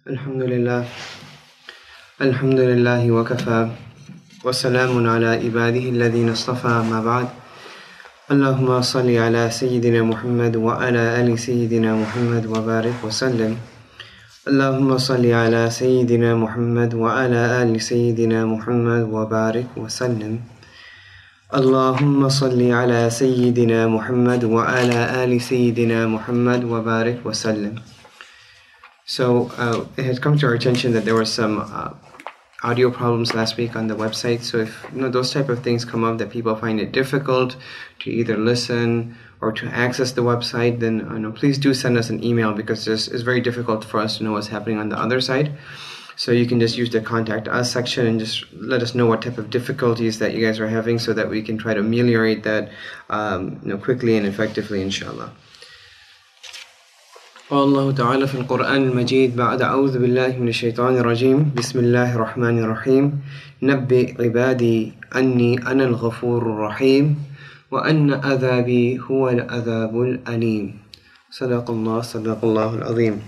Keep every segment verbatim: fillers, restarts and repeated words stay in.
Alhamdulillah. Alhamdulillahi wa kafa. Wa salamun ala ibadihi alladhina istafa, ma ba'd. Allahumma salli ala Sayyidina Muhammad wa ala ali Sayyidina Muhammad wa barik wa sallim. Allahumma salli ala Sayyidina Muhammad wa ala ali Sayyidina Muhammad wa barik wa sallim. Allahumma salli ala Sayyidina Muhammad wa ala ali Sayyidina Muhammad wa barik wa sallim. So uh, it has come to our attention that there were some uh, audio problems last week on the website. So if you know those type of things come up, that people find it difficult to either listen or to access the website, then you know, please do send us an email, because this is very difficult for us to know what's happening on the other side. So you can just use the contact us section and just let us know what type of difficulties that you guys are having, so that we can try to ameliorate that um, you know, quickly and effectively, inshallah. قال الله تعالى في القرآن المجيد بعد أعوذ بالله من الشيطان الرجيم بسم الله الرحمن الرحيم نبئ عبادي أني أنا الغفور الرحيم وأن عذابي هو العذاب الأليم صدق الله صدق الله العظيم.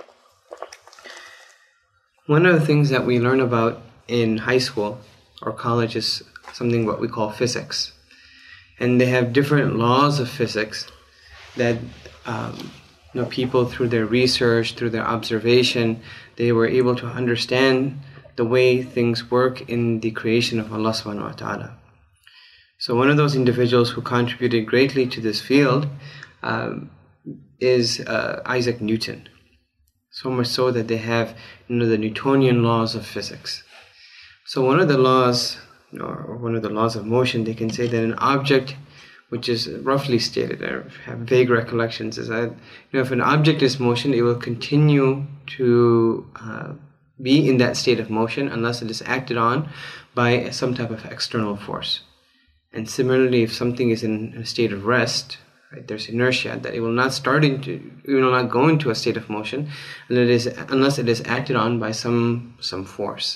One of the things that we learn about in high school or college is something what we call physics, and they have different laws of physics that um, You know, people through their research, through their observation, they were able to understand the way things work in the creation of Allah subhanahu wa ta'ala. So one of those individuals who contributed greatly to this field um, is uh, Isaac Newton. So much so that they have you know, the Newtonian laws of physics. So one of the laws, or one of the laws of motion, they can say that an object, which is roughly stated, I have vague recollections, is that you know, if an object is motion, it will continue to uh, be in that state of motion unless it is acted on by some type of external force. And similarly, if something is in a state of rest, right, there's inertia, that it will not start into, it will not go into a state of motion unless it is, unless it is acted on by some some force.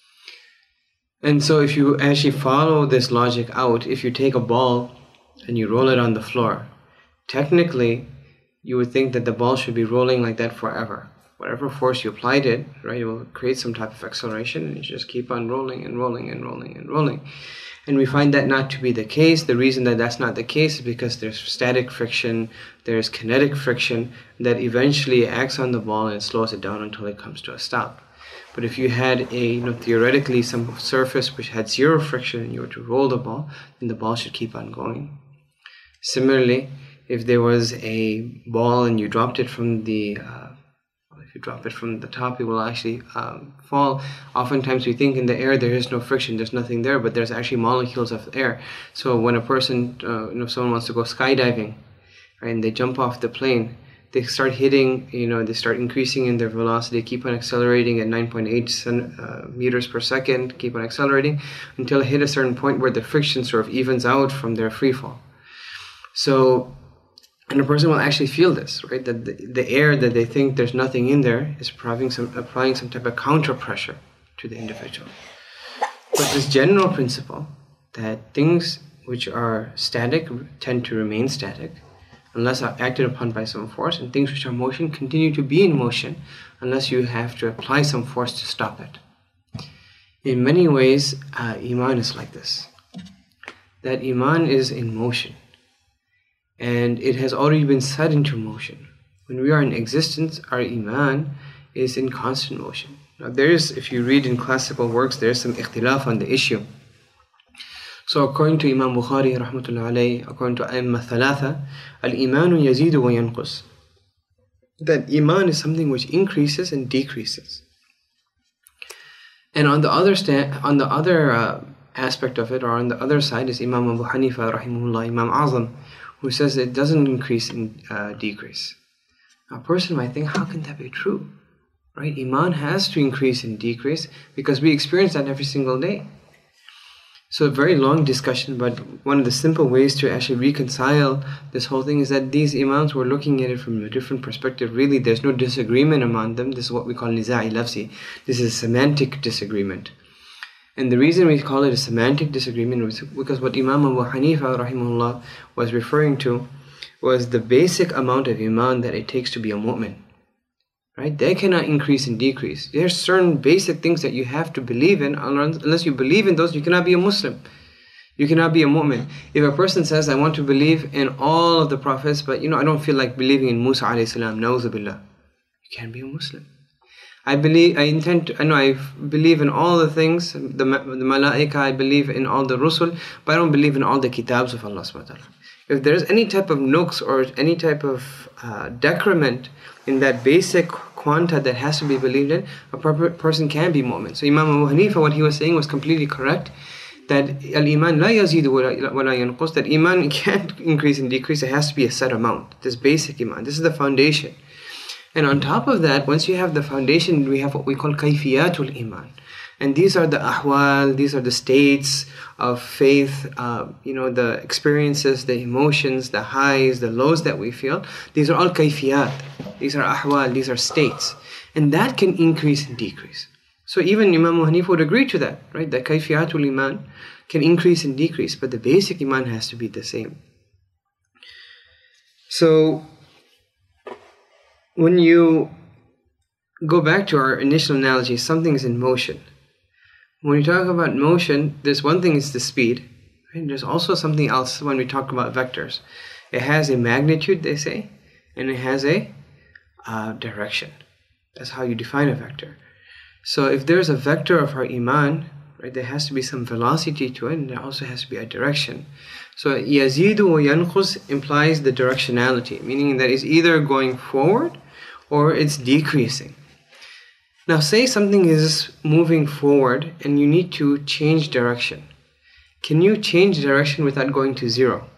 And so if you actually follow this logic out, if you take a ball and you roll it on the floor, technically you would think that the ball should be rolling like that forever. Whatever force you applied it, right, it will create some type of acceleration, and you just keep on rolling and rolling and rolling and rolling. And we find that not to be the case. The reason that that's not the case is because there's static friction, there's kinetic friction that eventually acts on the ball and slows it down until it comes to a stop. But if you had a, you know, theoretically some surface which had zero friction and you were to roll the ball, then the ball should keep on going. Similarly, if there was a ball and you dropped it from the, uh, if you drop it from the top, it will actually um, fall. Oftentimes we think in the air there is no friction, there's nothing there, but there's actually molecules of air. So when a person, uh, you know, if someone wants to go skydiving, right, and they jump off the plane, they start hitting, you know, they start increasing in their velocity, keep on accelerating at nine point eight uh, meters per second, keep on accelerating until they hit a certain point where the friction sort of evens out from their free fall. So, and a person will actually feel this, right? That the, the air that they think there's nothing in there is applying some, applying some type of counter pressure to the individual. But this general principle that things which are static tend to remain static unless are acted upon by some force, and things which are motion continue to be in motion unless you have to apply some force to stop it. In many ways, uh, Iman is like this. That Iman is in motion. And it has already been set into motion. When we are in existence, our Iman is in constant motion. Now there is, if you read in classical works, there is some ikhtilaf on the issue. So according to Imam Bukhari, rahmatullah alayhi, according to A'imma Thalatha, al-imanu yazidu wa yanqus. That Iman is something which increases and decreases. And on the other sta- on the other uh, aspect of it, or on the other side, is Imam Abu Hanifa, rahimahullah, Imam Azam, who says it doesn't increase and uh, decrease. Now, a person might think, how can that be true? Right? Iman has to increase and decrease because we experience that every single day. So a very long discussion, but one of the simple ways to actually reconcile this whole thing is that these imams were looking at it from a different perspective. Really, there's no disagreement among them. This is what we call niza'i lafzi. This is a semantic disagreement. And the reason we call it a semantic disagreement was because what Imam Abu Hanifa rahimahullah was referring to was the basic amount of iman that it takes to be a mu'min. right? They cannot increase and decrease. There are certain basic things that you have to believe in. Unless you believe in those, you cannot be a Muslim. You cannot be a mu'min. If a person says, I want to believe in all of the prophets, but you know, I don't feel like believing in Musa alayhi salam, na'udhu billah, you can't be a Muslim. I believe, I intend to, I know I believe in all the things, the, the malaika, I believe in all the rusul, but I don't believe in all the kitabs of Allah subhanahu wa ta'ala. If there's any type of nooks or any type of uh, decrement in that basic quanta that has to be believed in, a proper person can be mu'min. So Imam Abu Hanifa, what he was saying was completely correct, that al-iman la yazidu wa la yanqus, that iman can't increase and decrease, it has to be a set amount. This basic iman, this is the foundation. And on top of that, once you have the foundation, we have what we call kayfiyatul iman. And these are the ahwal, these are the states of faith, uh, you know, the experiences, the emotions, the highs, the lows that we feel. These are all kayfiyat. These are ahwal, these are states. And that can increase and decrease. So even Imam Hanif would agree to that, right? That kayfiyatul iman can increase and decrease, but the basic iman has to be the same. So when you go back to our initial analogy, something is in motion. When we talk about motion, there's one thing is the speed, right? There's also something else when we talk about vectors. It has a magnitude, they say, and it has a uh, direction. That's how you define a vector. So if there's a vector of our iman, right, there has to be some velocity to it, and there also has to be a direction. So yazidu wa yanqus implies the directionality, meaning that it's either going forward or it's decreasing. Now say something is moving forward and you need to change direction. Can you change direction without going to zero?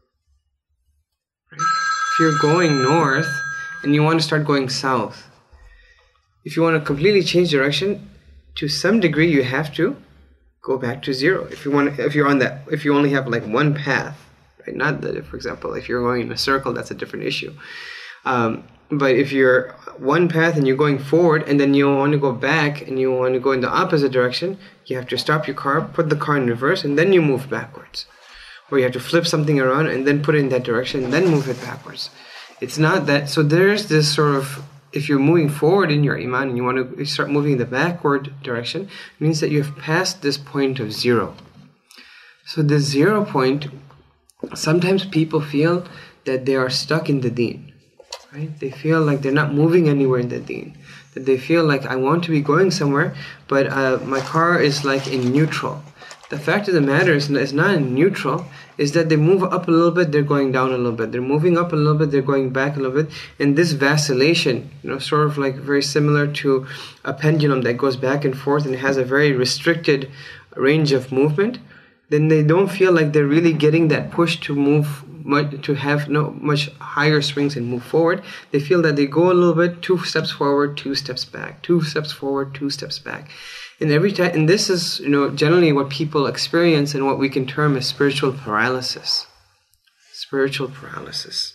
Right? If you're going north and you want to start going south, if you want to completely change direction, to some degree you have to go back to zero. If you want, if you're on that, if you only have like one path, right? Not that, for example, if you're going in a circle, that's a different issue. Um, but if you're one path and you're going forward, and then you want to go back and you want to go in the opposite direction, you have to stop your car, put the car in reverse, and then you move backwards. Or you have to flip something around and then put it in that direction, and then move it backwards. It's not that. So there's this sort of, if you're moving forward in your iman and you want to start moving in the backward direction, it means that you have passed this point of zero. So the zero point, sometimes people feel that they are stuck in the deen, right? They feel like they're not moving anywhere in the deen. That they feel like, I want to be going somewhere, but uh, my car is like in neutral. The fact of the matter is, it's not in neutral, is that they move up a little bit, they're going down a little bit. They're moving up a little bit, they're going back a little bit. And this vacillation, you know, sort of like very similar to a pendulum that goes back and forth and has a very restricted range of movement, then they don't feel like they're really getting that push to move, much, to have no much higher swings and move forward. They feel that they go a little bit, two steps forward, two steps back, two steps forward, two steps back. And every time, and this is, you know, generally what people experience and what we can term as spiritual paralysis. Spiritual paralysis.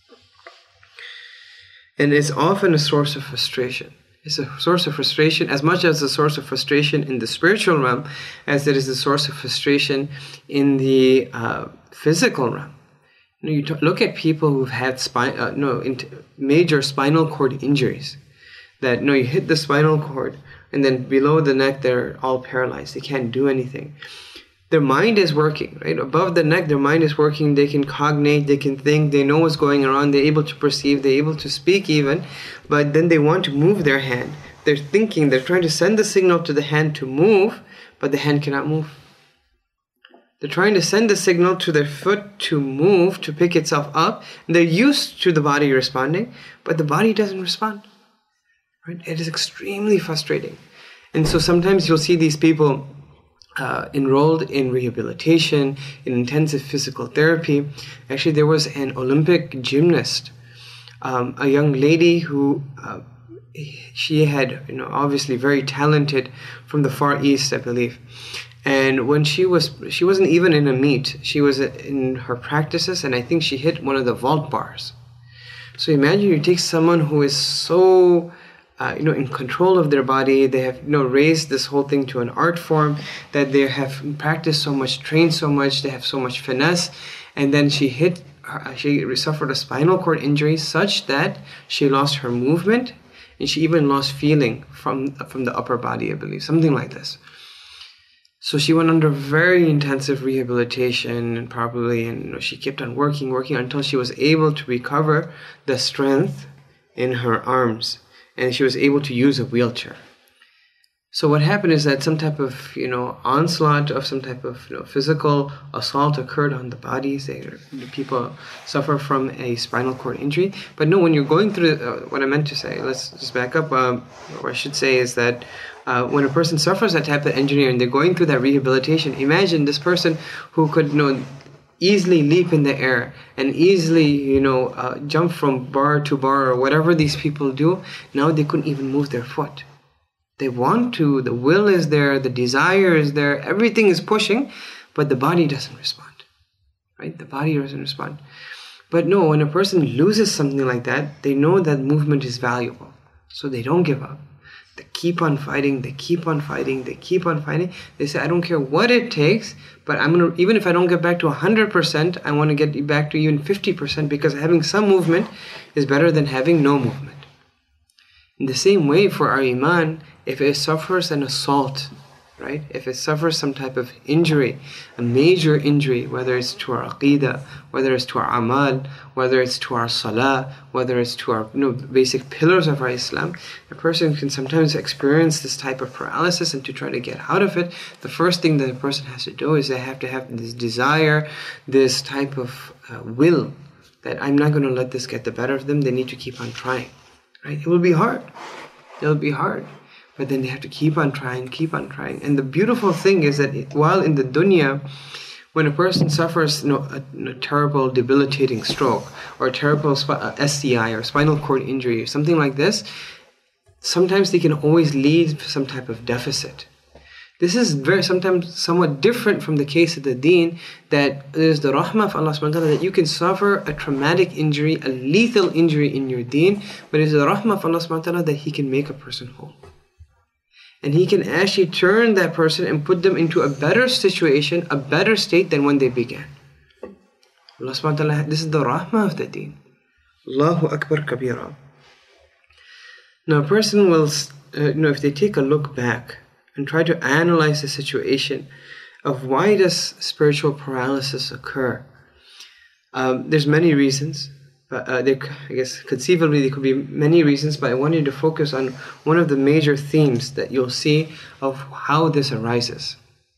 And it's often a source of frustration. It's a source of frustration as much as a source of frustration in the spiritual realm as it is a source of frustration in the uh, physical realm. You know, you t- look at people who've had spine, uh, no, int- major spinal cord injuries. That, you know, you hit the spinal cord, and then below the neck, they're all paralyzed. They can't do anything. Their mind is working, right? Above the neck, their mind is working. They can cognate, they can think, they know what's going on, they're able to perceive, they're able to speak even, but then they want to move their hand. They're thinking, they're trying to send the signal to the hand to move, but the hand cannot move. They're trying to send the signal to their foot to move, to pick itself up. And they're used to the body responding, but the body doesn't respond. Right? It is extremely frustrating. And so sometimes you'll see these people uh, enrolled in rehabilitation, in intensive physical therapy. Actually, there was an Olympic gymnast, um, a young lady who, uh, she had, you know, obviously very talented from the Far East, I believe. And when she was, she wasn't even in a meet. She was in her practices, and I think she hit one of the vault bars. So imagine you take someone who is so Uh, you know, in control of their body. They have, you know, raised this whole thing to an art form, that they have practiced so much, trained so much, they have so much finesse, and then she hit, her, she suffered a spinal cord injury such that she lost her movement, And she even lost feeling from, from the upper body, I believe, something like this. So she went under very intensive rehabilitation and probably, and you know, she kept on working, working until she was able to recover the strength in her arms, and she was able to use a wheelchair. So what happened is that some type of, you know, onslaught of some type of, you know, physical assault occurred on the bodies. They, the people suffer from a spinal cord injury. But no, when you're going through, uh, what I meant to say, let's just back up. Um, what I should say is that uh, when a person suffers that type of injury and they're going through that rehabilitation, imagine this person who could, you know, easily leap in the air and easily, you know, uh, jump from bar to bar or whatever these people do. Now they couldn't even move their foot. They want to, the will is there, the desire is there, everything is pushing, but the body doesn't respond, right? The body doesn't respond. But no, when a person loses something like that, they know that movement is valuable. So they don't give up. They keep on fighting, they keep on fighting, they keep on fighting. They say, I don't care what it takes, but I'm gonna, even if I don't get back to one hundred percent, I want to get back to even fifty percent, because having some movement is better than having no movement. In the same way, for our iman, if it suffers an assault, right? If it suffers some type of injury, a major injury, whether it's to our aqidah, whether it's to our amal, whether it's to our salah, whether it's to our, you know, basic pillars of our Islam, a person can sometimes experience this type of paralysis, and to try to get out of it, the first thing that a person has to do is they have to have this desire, this type of uh, will, that I'm not going to let this get the better of them. They need to keep on trying, right? It will be hard. It will be hard. But then they have to keep on trying, keep on trying. And the beautiful thing is that it, while in the dunya, when a person suffers, you know, a, a terrible debilitating stroke or a terrible sp- uh, S C I or spinal cord injury or something like this, sometimes they can always lead to some type of deficit. This is very sometimes somewhat different from the case of the deen, that there's the rahmah of Allah subhanahu wa ta'ala that you can suffer a traumatic injury, a lethal injury in your deen, but it's the rahmah of Allah subhanahu wa ta'ala that He can make a person whole. And He can actually turn that person and put them into a better situation, a better state than when they began. Allah subhanahu wa ta'ala, this is the rahmah of the deen. Allahu Akbar kabira. Now a person will, uh, you know, if they take a look back and try to analyze the situation of why does spiritual paralysis occur, um, there's many reasons. But uh, there, I guess conceivably there could be many reasons, but I want you to focus on one of the major themes that you'll see of how this arises.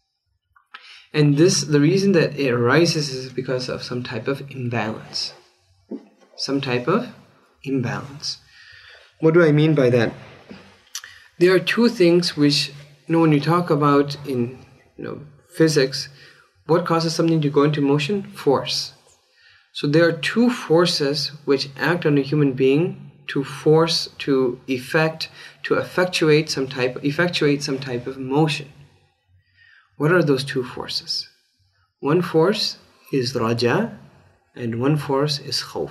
And this, the reason that it arises is because of some type of imbalance. Some type of imbalance. What do I mean by that? There are two things which, you know, when you talk about in, you know, physics, what causes something to go into motion? Force. So there are two forces which act on a human being to force, to effect, to effectuate some type, effectuate some type of motion. What are those two forces? One force is raja, and one force is khawf.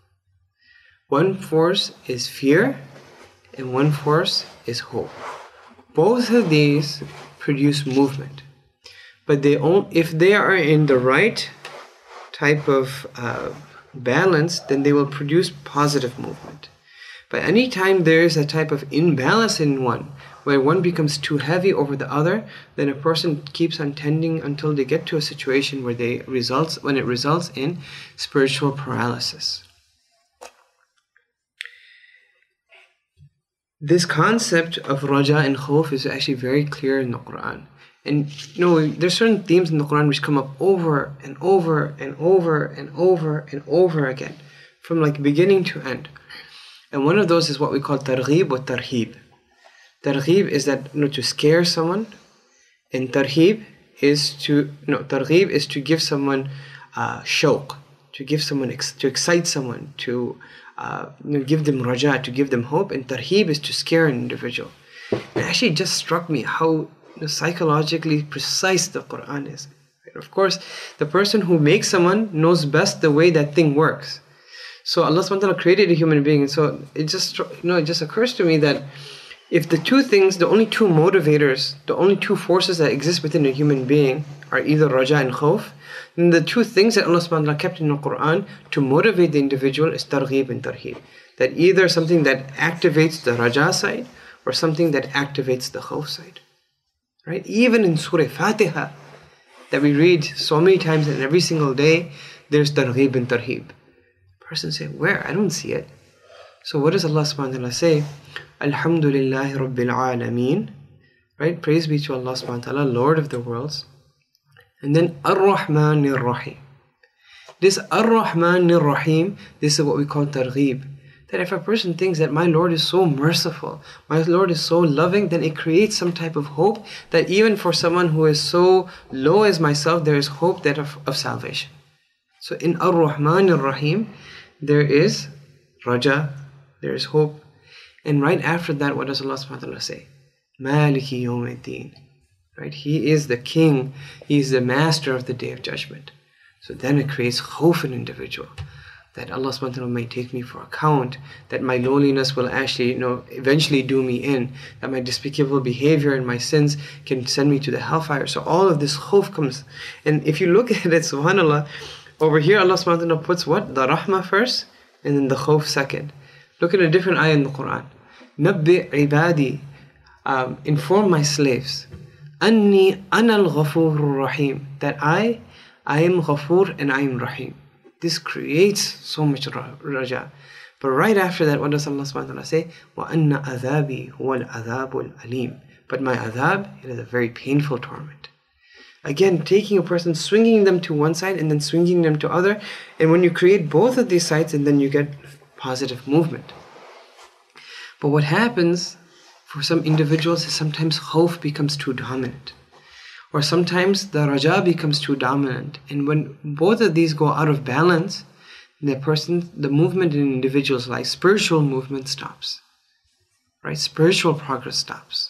One force is fear, and one force is hope. Both of these produce movement, but they only, if they are in the right type of uh, balance, then they will produce positive movement. But anytime there is a type of imbalance in one, where one becomes too heavy over the other, then a person keeps on tending until they get to a situation where they results when it results in spiritual paralysis. This concept of raja and khawf is actually very clear in the Quran. And you know, there's certain themes in the Quran which come up over and over and over and over and over again, from like beginning to end. And one of those is what we call targhib or tarhib. Targhib is that, you know, to scare someone, and tarhib is to, you know, targhib is to give someone uh, shawq, to give someone, ex- to excite someone, to uh, you know, give them raja, to give them hope. And tarhib is to scare an individual. It actually just struck me how psychologically precise the Quran is. Of course, the person who makes someone knows best the way that thing works. So Allah subhanahu wa ta'ala created a human being, and so it just, you know, it just occurs to me that if the two things, the only two motivators, the only two forces that exist within a human being are either raja and khawf, then the two things that Allah subhanahu wa ta'ala kept in the Quran to motivate the individual is targheeb and tarheeb. That either something that activates the raja side or something that activates the khawf side. Right? Even in Surah Fatiha that we read so many times and every single day, there's targheeb and tarheeb. Person say, where? I don't see it. So what does Allah subhanahu wa ta'ala say? Alhamdulillahi Rabbil Alameen. Right? Praise be to Allah subhanahu wa ta'ala, Lord of the worlds. And then Ar-Rahman Ar-Rahim. This Ar-Rahman Ar-Rahim, this is what we call targheeb. That if a person thinks that my Lord is so merciful, my Lord is so loving, then it creates some type of hope that even for someone who is so low as myself, there is hope that of, of salvation. So in Ar-Rahman Ar-Rahim, there is raja, there is hope. And right after that, what does Allah subhanahu wa ta'ala say? Maliki Yawmiddin. Right? He is the king, he is the master of the day of judgment. So then it creates khawf in an individual. That Allah subhanahu wa ta'ala may take me for account, that my lowliness will actually, you know, eventually do me in, that my despicable behavior and my sins can send me to the hellfire. So all of this khawf comes. And if you look at it, subhanAllah, over here Allah subhanahu wa ta'ala puts what? The rahmah first, and then the khawf second. Look at a different ayah in the Quran. Nabbi ibadi, um, inform my slaves, anni anal ghafurur rahim, that I, I am Ghafoor and I am Rahim. This creates so much raja. But right after that, what does Allah subhanahu wa ta'ala say? وَأَنَّ أَذَابِي هُوَ الْعَذَابُ الْأَلِيمُ. But my adhab, it is a very painful torment. Again, taking a person, swinging them to one side and then swinging them to other. And when you create both of these sides, and then you get positive movement. But what happens for some individuals is sometimes khawf becomes too dominant. Or sometimes the raja becomes too dominant. And when both of these go out of balance, the person, the movement in an individual's life, spiritual movement stops. Right? Spiritual progress stops.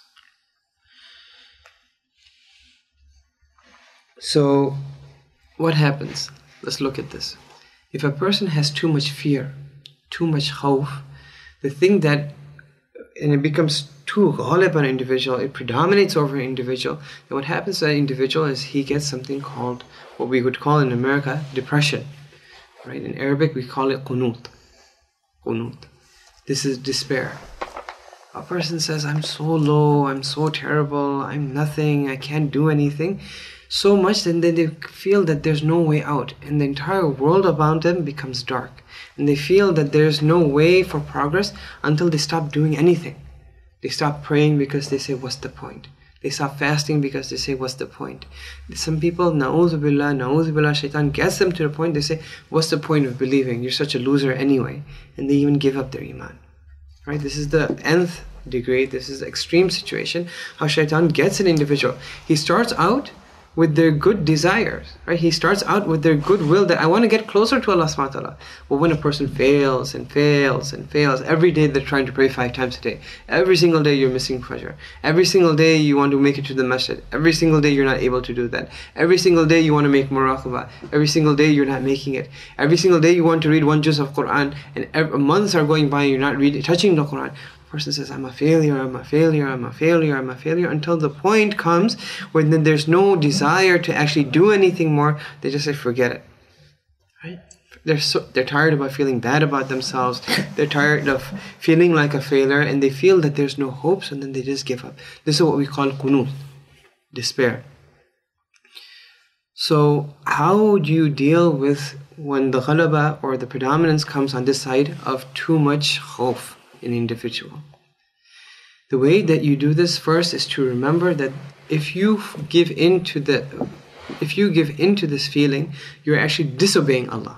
So, what happens? Let's look at this. If a person has too much fear, too much khawf, the thing that, and it becomes too ghalib on an individual, it predominates over an individual, then what happens to that individual is he gets something called, what we would call in America, depression. Right? In Arabic we call it qunut. Qunut. This is despair. A person says, I'm so low, I'm so terrible, I'm nothing, I can't do anything. So much that then they feel that there's no way out, and the entire world around them becomes dark. And they feel that there's no way for progress until they stop doing anything. They stop praying because they say, what's the point? They stop fasting because they say, what's the point? Some people, na'udhu billah, na'udhu billah, shaitan gets them to the point, they say, what's the point of believing? You're such a loser anyway. And they even give up their iman. Right? This is the nth degree, this is the extreme situation, how shaitan gets an individual. He starts out with their good desires, right? He starts out with their goodwill that I want to get closer to Allah subhanahu wa ta'ala. But when a person fails and fails and fails, every day they're trying to pray five times a day. Every single day you're missing Fajr. Every single day you want to make it to the masjid. Every single day you're not able to do that. Every single day you want to make muraqabah. Every single day you're not making it. Every single day you want to read one juz of Quran, and every, months are going by and you're not reading, touching the Quran. Person says, I'm a failure, I'm a failure, I'm a failure, I'm a failure, until the point comes when then there's no desire to actually do anything more. They just say, forget it. Right? They're so they're tired about feeling bad about themselves. They're tired of feeling like a failure, and they feel that there's no hopes, and then they just give up. This is what we call qunut, despair. So how do you deal with when the ghalaba or the predominance comes on this side of too much khawf? An individual. The way that you do this first is to remember that if you give in to the, if you give in to this feeling, you're actually disobeying Allah.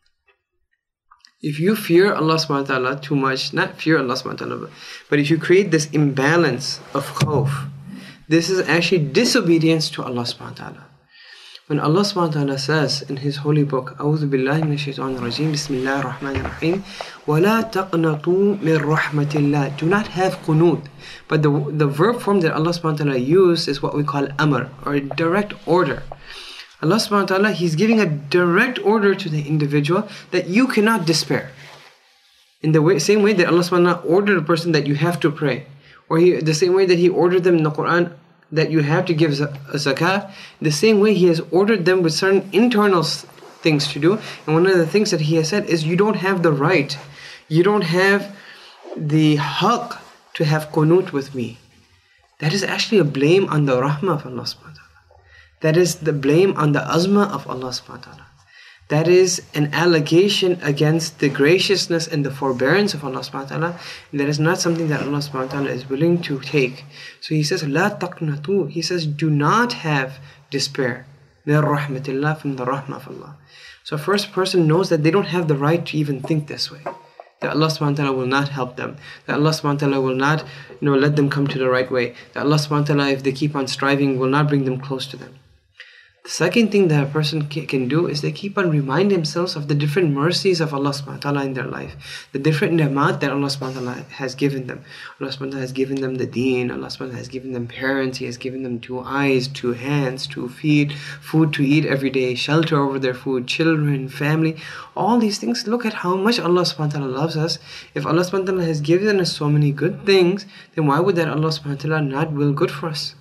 If you fear Allah subhanahu wa ta'ala too much, not fear Allah subhanahu wa ta'ala, but if you create this imbalance of khawf, this is actually disobedience to Allah subhanahu wa ta'ala. When Allah subhanahu wa ta'ala says in His holy book, A'udhu billahi minash shaitanir rajeem, Bismillahir Rahmanir Rahim, وَلَا تَقْنَطُوا مِنْ رَحْمَةِ اللَّهِ. Do not have qunut. But the, the verb form that Allah subhanahu wa ta'ala used is what we call amr, or a direct order. Allah subhanahu wa ta'ala, He's giving a direct order to the individual that you cannot despair. In the way, same way that Allah subhanahu wa ta'ala ordered a person that you have to pray, Or he, the same way that He ordered them in the Quran that you have to give a zakah, the same way He has ordered them with certain internal things to do. And one of the things that He has said is you don't have the right, you don't have the haqq to have qunut with me. That is actually a blame on the rahmah of Allah subhanahu wa ta'ala. That is the blame on the azmah of Allah subhanahu wa ta'ala. That is an allegation against the graciousness and the forbearance of Allah subhanahu wa ta'ala. And that is not something that Allah subhanahu wa ta'ala is willing to take. So He says, La taqnatu. He says, do not have despair. Min rahmatillah, from the rahmah of Allah. So a first person knows that they don't have the right to even think this way. That Allah subhanahu wa ta'ala will not help them. That Allah subhanahu wa ta'ala will not, you know, let them come to the right way. That Allah subhanahu wa ta'ala, if they keep on striving, will not bring them close to them. The second thing that a person can do is they keep on reminding themselves of the different mercies of Allah subhanahu wa ta'ala in their life. The different ni'mat that Allah subhanahu wa ta'ala has given them. Allah subhanahu wa ta'ala has given them the deen. Allah subhanahu wa ta'ala has given them parents. He has given them two eyes, two hands, two feet, food to eat every day, shelter over their food, children, family. All these things, look at how much Allah subhanahu wa ta'ala loves us. If Allah subhanahu wa ta'ala has given us so many good things, then why would that Allah subhanahu wa ta'ala not will good for us?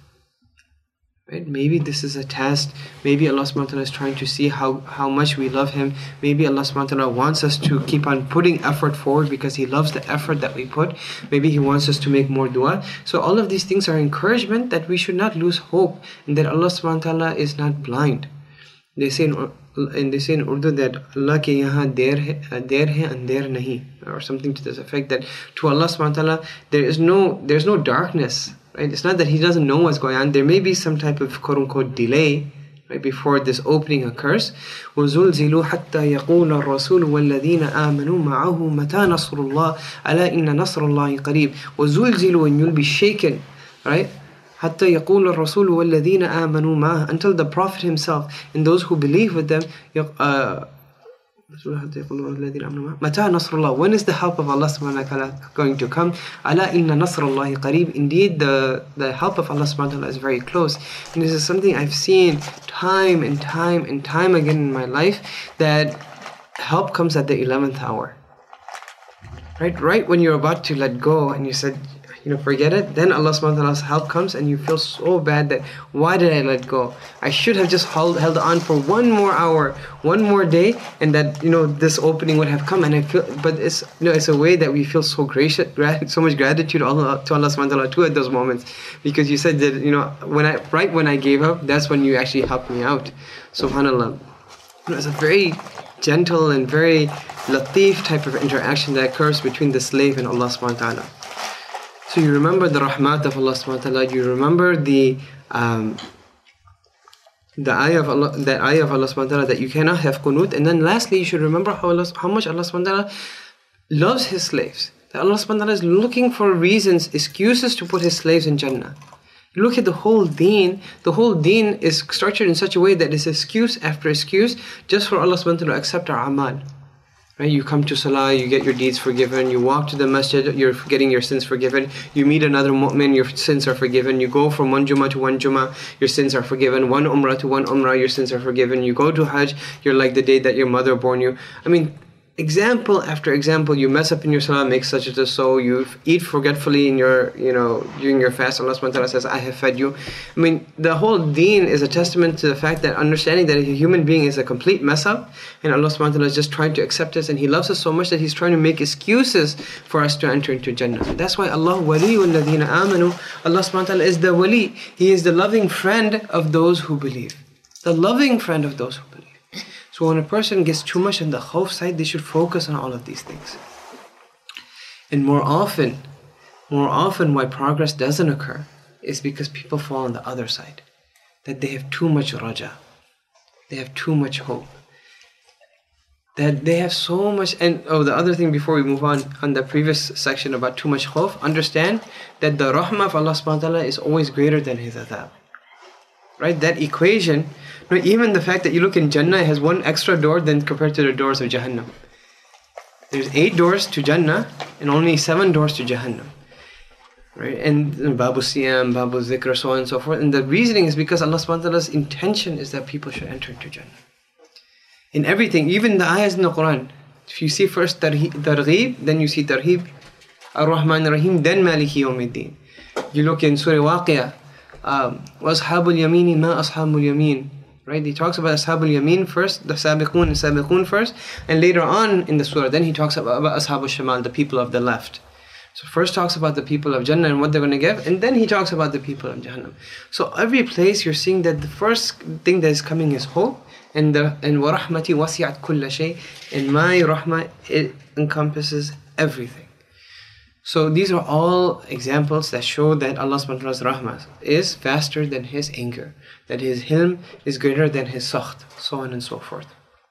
Right? Maybe this is a test. Maybe Allah subhanahu wa ta'ala is trying to see how, how much we love Him. Maybe Allah subhanahu wa ta'ala wants us to keep on putting effort forward because He loves the effort that we put. Maybe He wants us to make more dua. So all of these things are encouragement that we should not lose hope and that Allah subhanahu wa ta'ala is not blind. They say in, and they say in Urdu that Allah ke yahan der hai, der hai andher nahi, or something to this effect, that to Allah subhanahu wa ta'ala there is no there's no darkness. Right? It's not that He doesn't know what's going on. There may be some type of quote-unquote delay, right, before this opening occurs. وَزُلْزِلُوا حَتَّى يَقُولَ الرَّسُولُ وَالَّذِينَ آمَنُوا مَعَهُ مَتَى نَصْرُ اللَّهِ أَلَا إِنَّ نَصْرَ اللَّهِ قَرِيبٌ. وَزُلْزِلُوا, and you'll be shaken, right? حَتَّى يَقُولَ الرَّسُولُ وَالَّذِينَ آمَنُوا مَعَهُ, until the Prophet himself and those who believe with them, uh, Mata Nasrullah, when is the help of Allah subhanahu wa ta'ala going to come? Ala inna nasrullahi qareeb. Indeed, the, the help of Allah subhanahu wa ta'ala is very close. And this is something I've seen time and time and time again in my life, that help comes at the eleventh hour. Right? Right when you're about to let go and you said, you know, forget it, then Allah subhanahu wa ta'ala's help comes and you feel so bad that, why did I let go? I should have just held, held on for one more hour, one more day, and that, you know, this opening would have come. And I feel, but it's, you know, it's a way that we feel so gracious, so much gratitude to Allah, to Allah subhanahu wa ta'ala too at those moments. Because you said that, you know, when I, right when I gave up, that's when you actually helped me out. SubhanAllah. You know, it's a very gentle and very latif type of interaction that occurs between the slave and Allah subhanahu wa ta'ala. So you remember the rahmat of Allah subhanahu wa ta'ala, you remember the um, the ayah of Allah, that ayah of Allah subhanahu wa ta'ala that you cannot have qunut, and then lastly you should remember how Allah, how much Allah subhanahu wa ta'ala loves His slaves. That Allah subhanahu wa ta'ala is looking for reasons, excuses to put His slaves in Jannah. Look at the whole deen. The whole deen is structured in such a way that it's excuse after excuse just for Allah subhanahu wa ta'ala to accept our amal. Right? You come to salah, you get your deeds forgiven. You walk to the masjid, you're getting your sins forgiven. You meet another mu'min, your sins are forgiven. You go from one Jummah to one Jummah, your sins are forgiven. One umrah to one umrah, your sins are forgiven. You go to Hajj, you're like the day that your mother born you. I mean, example after example. You mess up in your salah, make sajda, so you eat forgetfully in your, you know, during your fast. Allah subhanahu wa ta'ala says, I have fed you. I mean, the whole deen is a testament to the fact that understanding that a human being is a complete mess up, and Allah subhanahu wa ta'ala is just trying to accept us, and He loves us so much that He's trying to make excuses for us to enter into Jannah. That's why Allah waliyul ladina amanu, Allah subhanahu wa ta'ala is the wali. He is the loving friend of those who believe. The loving friend of those who believe. So when a person gets too much on the khawf side, they should focus on all of these things. And more often, more often why progress doesn't occur is because people fall on the other side. That they have too much raja. They have too much hope. That they have so much, and oh, the other thing before we move on, on the previous section about too much khawf, understand that the rahmah of Allah subhanahu wa ta'ala is always greater than His adhab. Right? That equation, even the fact that you look in Jannah has one extra door than compared to the doors of Jahannam. There's eight doors to Jannah and only seven doors to Jahannam. Right? And Babu Siyam, Babu Zikr, so on and so forth. And the reasoning is because Allah subhanahu wa ta'ala's intention is that people should enter into Jannah. In everything, even the ayahs in the Quran. If you see first Targheeb, then you see Tarheeb, Ar-Rahman Ar-Rahim, then Maliki Yawmiddin. You look in Surah Waqiyah, um, وَأَصْحَابُ الْيَمِينِ مَا أَصْحَابُ الْيَمِينِ. Right? He talks about Ashab al-Yamin first, the Sabiqun and Sabiqun first, and later on in the surah, then he talks about, about Ashab al-Shamal, the people of the left. So first talks about the people of Jannah and what they're going to give, and then he talks about the people of Jahannam. So every place you're seeing that the first thing that is coming is hope, and the and وَرَحْمَتِي وَسِعَتْ كُلَّ شَيْءٍ, and my rahmah, it encompasses everything. So these are all examples that show that Allah subhanahu wa ta'ala's rahmah is faster than His anger, that His hilm is greater than His sakht, so on and so forth.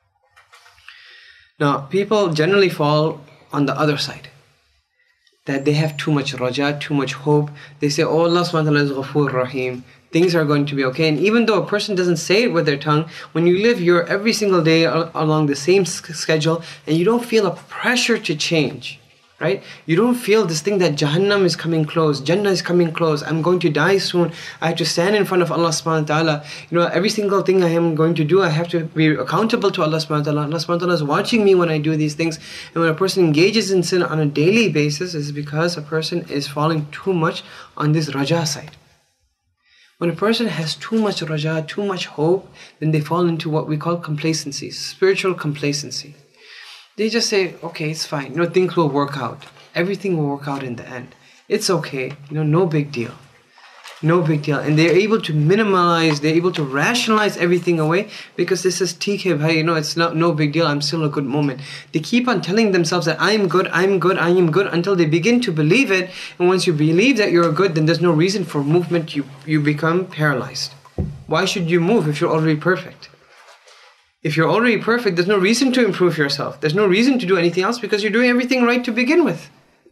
Now, people generally fall on the other side, that they have too much raja, too much hope. They say, oh, Allah subhanahu wa ta'ala is Ghafoor Rahim, things are going to be okay. And even though a person doesn't say it with their tongue, when you live your every single day along the same schedule, and you don't feel a pressure to change, right? You don't feel this thing that Jahannam is coming close, Jannah is coming close, I'm going to die soon, I have to stand in front of Allah subhanahu wa ta'ala. You know, every single thing I am going to do, I have to be accountable to Allah subhanahu wa ta'ala. Allah subhanahu wa ta'ala is watching me when I do these things. And when a person engages in sin on a daily basis, it's because a person is falling too much on this raja side. When a person has too much raja, too much hope, then they fall into what we call complacency, spiritual complacency. They just say, okay, it's fine, you know, things will work out. Everything will work out in the end. It's okay, you know, no big deal. No big deal. And they're able to minimize, they're able to rationalize everything away because this is T K, hey, you know, it's not no big deal, I'm still a good moment. They keep on telling themselves that I'm good, I'm good, I am good, until they begin to believe it. And once you believe that you're good, then there's no reason for movement. You, you become paralyzed. Why should you move if you're already perfect? If you're already perfect, there's no reason to improve yourself. There's no reason to do anything else because you're doing everything right to begin with.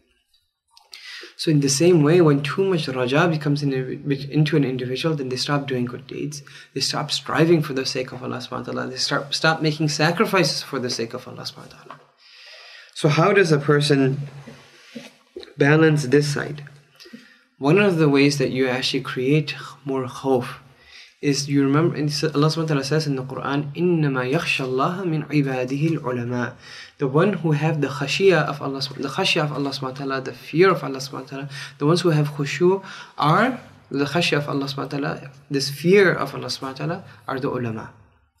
So in the same way, when too much raja becomes in a, into an individual, then they stop doing good deeds. They stop striving for the sake of Allah subhanahu wa ta'ala. They start, stop making sacrifices for the sake of Allah subhanahu wa ta'ala. So how does a person balance this side? One of the ways that you actually create more khawf is, you remember, Allah subhanahu wa ta'ala says in the Quran, إِنَّمَا يَخْشَى اللَّهَ مِنْ عِبَادِهِ الْعُلَمَاءِ. The one who have the khashiyah of Allah, the khashiyah of Allah subhanahu wa ta'ala, the fear of Allah subhanahu wa ta'ala, the ones who have khushu are the khashiyah of Allah subhanahu wa ta'ala, this fear of Allah subhanahu wa ta'ala, are the ulama.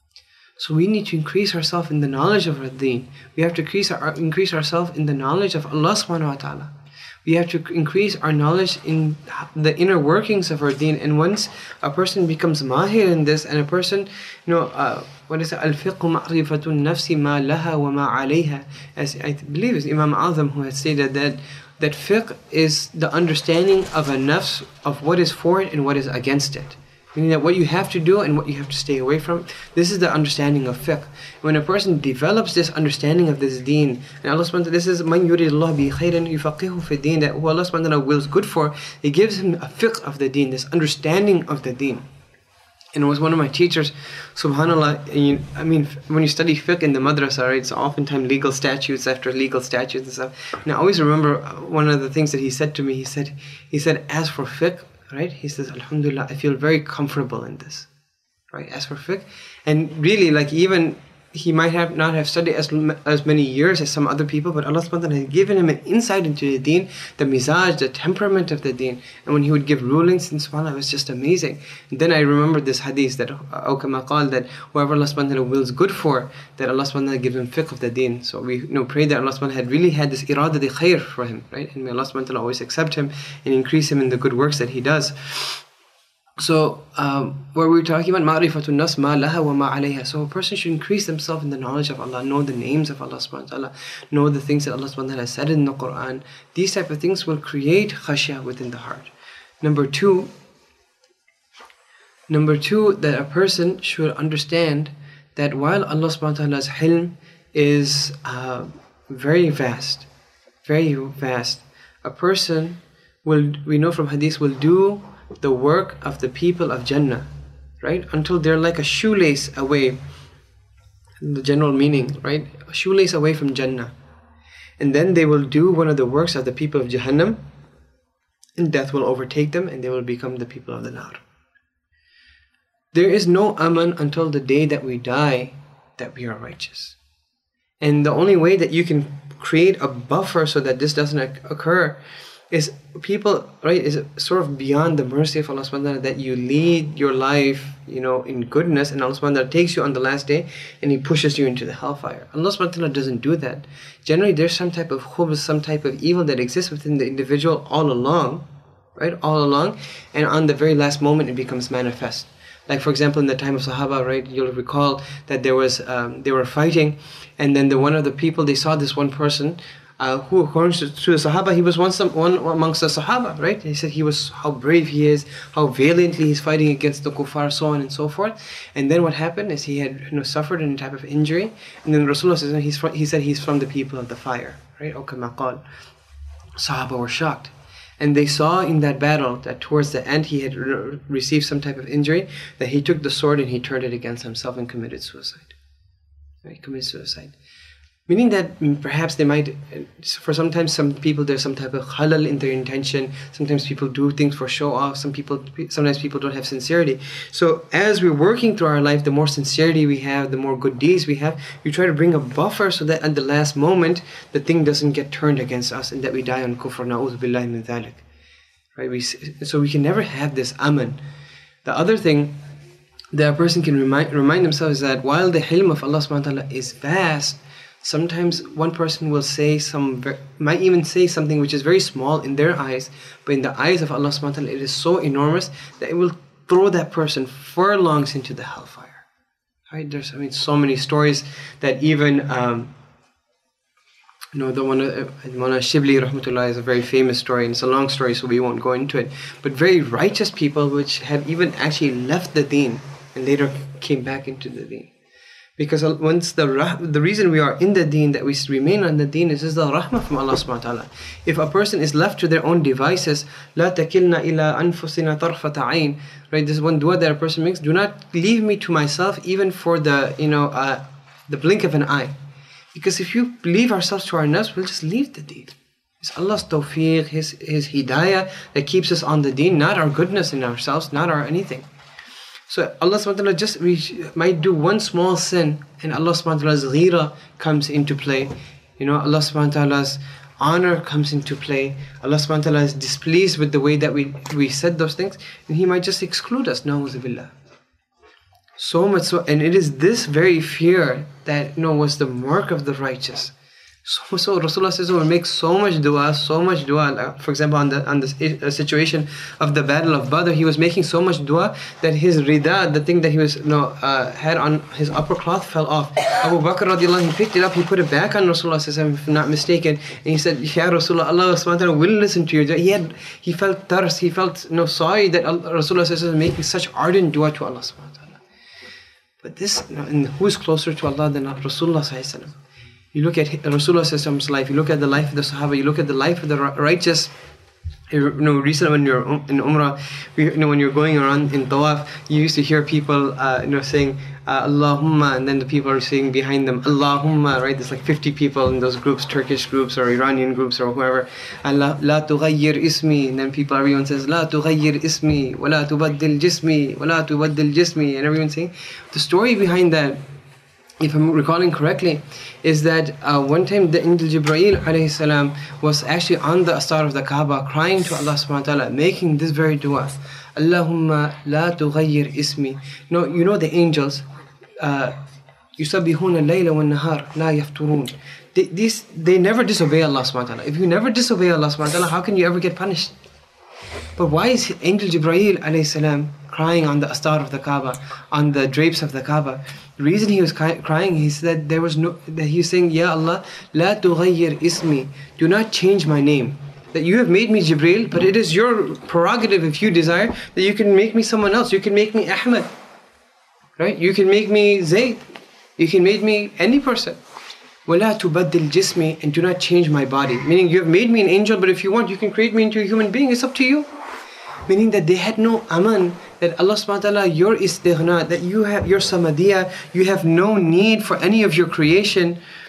So we need to increase ourselves in the knowledge of our deen. We have to increase, our, increase ourselves in the knowledge of Allah subhanahu wa ta'ala. We have to increase our knowledge in the inner workings of our deen. And once a person becomes mahir in this, and a person, you know, uh, what is it? Al-fiqhu ma'rifatun nafsi ma laha wa ma alayha. As I believe it's Imam Azam who has stated that, that fiqh is the understanding of a nafs, of what is for it and what is against it. Meaning that what you have to do and what you have to stay away from. This is the understanding of fiqh. When a person develops this understanding of this deen, and Allah subhanahu wa ta'ala, this is man yuridullah bi khairan yufaqihu fi deen, that who Allah subhanahu wa ta'ala wills good for, He gives him a fiqh of the deen, this understanding of the deen. And it was one of my teachers, subhanAllah, and you, I mean, when you study fiqh in the madrasa, right, it's oftentimes legal statutes after legal statutes and stuff. And I always remember one of the things that he said to me, he said, he said, as for fiqh, right? He says, Alhamdulillah, I feel very comfortable in this, right? As for fiqh, and really, like, even he might have not have studied as as many years as some other people, but Allah subhanahu wa ta'ala has given him an insight into the deen, the mizaj, the temperament of the deen. And when he would give rulings, and subhanAllah, it was just amazing. And then I remember this hadith that, أو كما قال, that whoever Allah subhanahu wa ta'ala wills good for, that Allah subhanahu wa ta'ala give him fiqh of the deen. So we, you know, pray that Allah subhanahu wa ta'ala had really had this irada de khair for him, right? And may Allah subhanahu wa ta'ala always accept him and increase him in the good works that he does. So, um, where we were talking about ma'rifatun nas ma laha wa ma alayha. So a person should increase themselves in the knowledge of Allah, know the names of Allah subhanahu wa ta'ala, know the things that Allah subhanahu wa ta'ala said in the Quran. These type of things will create khashiyah within the heart. Number two, number two, that a person should understand that while Allah subhanahu wa ta'ala's hilm is uh, very vast, very vast, a person will, we know from hadith, will do the work of the people of Jannah, right? Until they're like a shoelace away, the general meaning, right? A shoelace away from Jannah. And then they will do one of the works of the people of Jahannam, and death will overtake them, and they will become the people of the Nar. There is no aman until the day that we die that we are righteous. And the only way that you can create a buffer so that this doesn't occur is people, right, is sort of beyond the mercy of Allah subhanahu wa ta'ala that you lead your life, you know, in goodness, and Allah subhanahu wa ta'ala takes you on the last day and He pushes you into the hellfire. Allah subhanahu wa ta'ala doesn't do that. Generally, there's some type of khubz, some type of evil that exists within the individual all along, right, all along, and on the very last moment it becomes manifest. Like for example, in the time of Sahaba, right, you'll recall that there was, um, they were fighting, and then the one of the people, they saw this one person, Uh, who according to, to the Sahaba, he was one, some, one amongst the Sahaba, right? He said he was, how brave he is, how valiantly he's fighting against the kuffar, so on and so forth. And then what happened is he had, you know, suffered any type of injury, and then Rasulullah said he's from, he said he's from the people of the fire, right? Or kama qal. Sahaba were shocked, and they saw in that battle that towards the end he had re- received some type of injury, that he took the sword and he turned it against himself and committed suicide. Right? He committed suicide. Meaning that perhaps they might, for sometimes some people there's some type of halal in their intention. Sometimes people do things for show off. Some people, sometimes people don't have sincerity. So as we're working through our life, the more sincerity we have, the more good deeds we have, we try to bring a buffer so that at the last moment, the thing doesn't get turned against us and that we die on kufr. Na'udhu billahi min dhalik. Right? We, so we can never have this aman. The other thing that a person can remind, remind themselves is that while the hilm of Allah subhanahu wa ta'ala is vast, sometimes one person will say some, might even say something which is very small in their eyes, but in the eyes of Allah subhanahu wa ta'ala, it is so enormous that it will throw that person furlongs into the hellfire. Right? There's, I mean, so many stories that even, um, you know, the one, Mawlana Shibli rahmatullah is a very famous story, and it's a long story, so we won't go into it. But very righteous people which have even actually left the deen and later came back into the deen. Because once the the reason we are in the deen, that we remain on the deen, is, is the rahmah from Allah subhanahu wa ta'ala. If a person is left to their own devices, لا تكلنا إلى أنفسنا طرفة عين, right? This is one dua that a person makes. Do not leave me to myself even for the, you know, uh, the blink of an eye. Because if you leave ourselves to our nafs, we'll just leave the deen. It's Allah's tawfiq, His, His hidayah that keeps us on the deen, not our goodness in ourselves, not our anything. So Allah subhanahu wa ta'ala just, we might do one small sin and Allah subhanahu wa ta'ala's ghira comes into play. You know, Allah subhanahu wa ta'ala's honor comes into play. Allah subhanahu wa ta'ala is displeased with the way that we, we said those things, and He might just exclude us. Na'udhu billah. So much so, and it is this very fear that, you know, was the mark of the righteous. So, so Rasulullah says, we make so much dua, so much dua. Like, for example, on the on the situation of the battle of Badr, he was making so much dua that his rida, the thing that he was, you know, uh, had on his upper cloth, fell off. Abu Bakr radiallahu anhu, he picked it up, he put it back on Rasulullah, if I'm not mistaken, and he said, Ya Rasulullah, Allah subhanahu wa ta'ala will listen to your dua. He had, he felt thirst, he felt, you know, sorry that Rasulullah was making such ardent dua to Allah subhanahu wa ta'ala. But this, you know, and who is closer to Allah than Rasulullah sallallahu alaihi wasallam? You look at Rasulullah's life, you look at the life of the Sahaba, you look at the life of the righteous. You know, recently when you're in Umrah, you know, when you're going around in Tawaf, you used to hear people, uh, you know, saying, uh, Allahumma, and then the people are saying behind them, Allahumma, right? There's like fifty people in those groups, Turkish groups or Iranian groups or whoever. Allah, la tughayyir ismi, and then people, everyone says, la tughayyir ismi, wa la tubaddil jismi, wa la tubaddil jismi, and everyone's saying. The story behind that, if I'm recalling correctly, is that uh, one time the angel Jibreel alayhi salam was actually on the astar of the Kaaba crying to Allah subhanahu wa ta'ala, making this very dua, Allahumma la tughayyir ismi. No, you know the angels, yusabbihuna layla wa nahar la yafturun. They, these, they never disobey Allah subhanahu wa ta'ala. If you never disobey Allah subhanahu wa ta'ala, how can you ever get punished? But why is angel Jibreel alayhi salam crying on the astar of the Kaaba, on the drapes of the Kaaba? The reason he was crying, he said there was no, that he was saying, Ya Allah, la tughayyir ismi, do not change my name. That you have made me Jibreel, but it is your prerogative, if you desire, that you can make me someone else. You can make me Ahmad, right? You can make me Zayd. You can make me any person. وَلَا تُبَدِّلْ جِسْمِي, and do not change my body. Meaning, you have made me an angel, but if you want, you can create me into a human being. It's up to you. Meaning that they had no aman, that Allah subhanahu wa ta'ala, your istighna, that you have your samadiyah, you have no need for any of your creation.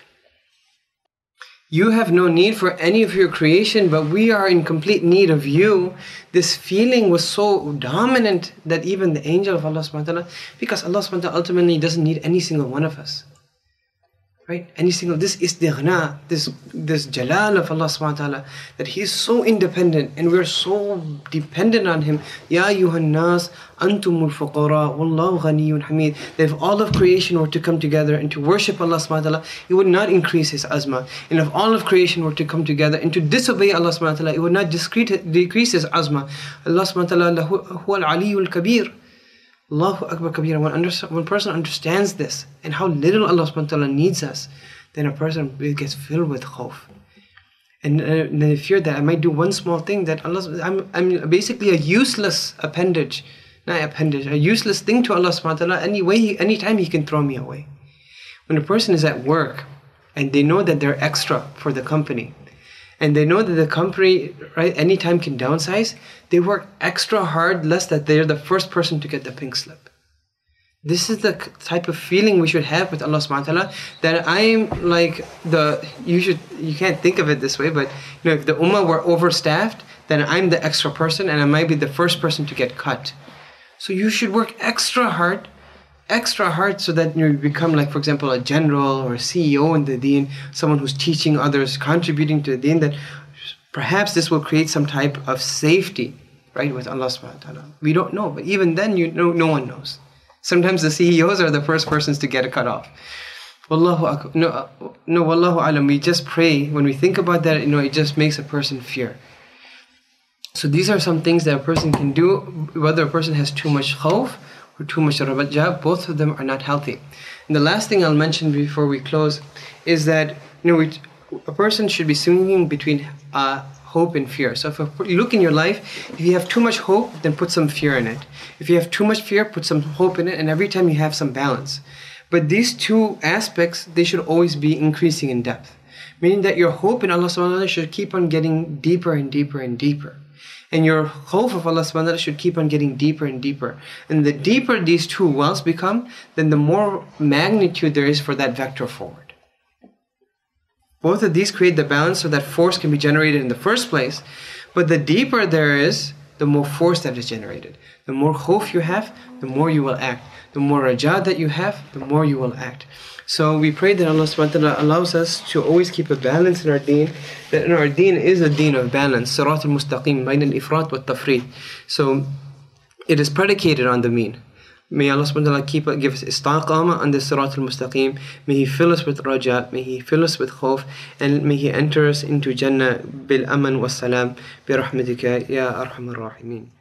You have no need for any of your creation, but we are in complete need of you. This feeling was so dominant that even the angel of Allah subhanahu wa ta'ala, because Allah subhanahu wa ta'ala ultimately doesn't need any single one of us. Right? Any single, this istighna, this this jalal of Allah subhanahu wa ta'ala, that He is so independent and we're so dependent on Him. Ya ayyuhan nas, antumul fuqara, wallahu ghaniyyun hamid. That if all of creation were to come together and to worship Allah subhanahu wa ta'ala, it would not increase His azma. And if all of creation were to come together and to disobey Allah subhanahu wa ta'ala, it would not decrease His azma. Allah subhanahu wa ta'ala, huwa al-aliyyul kabir. Allahu Akbar Kabira. When under, one person understands this and how little Allah subhanahu wa ta'ala needs us, then a person gets filled with khawf. And, uh, and the fear that I might do one small thing that Allah, I'm, I'm basically a useless appendage, not appendage, a useless thing to Allah subhanahu wa ta'ala. Any way, anytime He can throw me away. When a person is at work and they know that they're extra for the company, and they know that the company, right, anytime can downsize, they work extra hard lest that they're the first person to get the pink slip. This is the type of feeling we should have with Allah subhanahu wa ta'ala, that I'm like the, you should, you can't think of it this way, but you know, if the ummah were overstaffed, then I'm the extra person and I might be the first person to get cut. So you should work extra hard, extra hard so that you become, like, for example, a general or a C E O in the deen, someone who's teaching others, contributing to the deen, that perhaps this will create some type of safety, right, with Allah subhanahu wa ta'ala. We don't know, but even then, you know, no one knows. Sometimes the C E Os are the first persons to get a cut off. Wallahu akbar. No, no, wallahu alam. We just pray. When we think about that, you know, it just makes a person fear. So these are some things that a person can do, whether a person has too much khawf or too much raja. Both of them are not healthy. And the last thing I'll mention before we close is that, you know, we, a person should be swinging between uh, hope and fear. So if you look in your life, if you have too much hope, then put some fear in it. If you have too much fear, put some hope in it, and every time you have some balance. But these two aspects, they should always be increasing in depth. Meaning that your hope in Allah subhanahu wa ta'ala should keep on getting deeper and deeper and deeper. And your khawf of Allah subhanahu wa ta'ala should keep on getting deeper and deeper. And the deeper these two wells become, then the more magnitude there is for that vector forward. Both of these create the balance so that force can be generated in the first place. But the deeper there is, the more force that is generated. The more khawf you have, the more you will act. The more raja that you have, the more you will act. So we pray that Allah subhanahu wa ta'ala allows us to always keep a balance in our deen. That our deen is a deen of balance. Sirat al-mustaqim, bayn al-ifrat wa tafrit. So it is predicated on the mean. May Allah subhanahu wa ta'ala keep, give us istaqama on the sirat al-mustaqim. May He fill us with raja, may He fill us with khawf, and may He enter us into Jannah bil aman wa salam bi rahmatika ya arhamar rahimin.